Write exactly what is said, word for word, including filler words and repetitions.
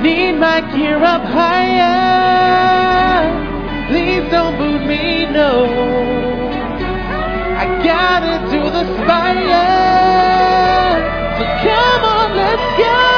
Need my gear up higher. Please don't boot me, no. I got it to the spire. So come on, let's go.